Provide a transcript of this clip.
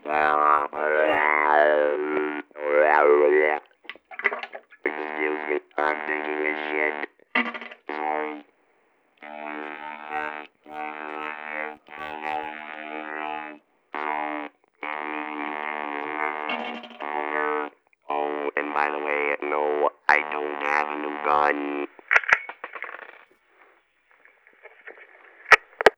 Oh, and by the way, no, I don't have a new gun.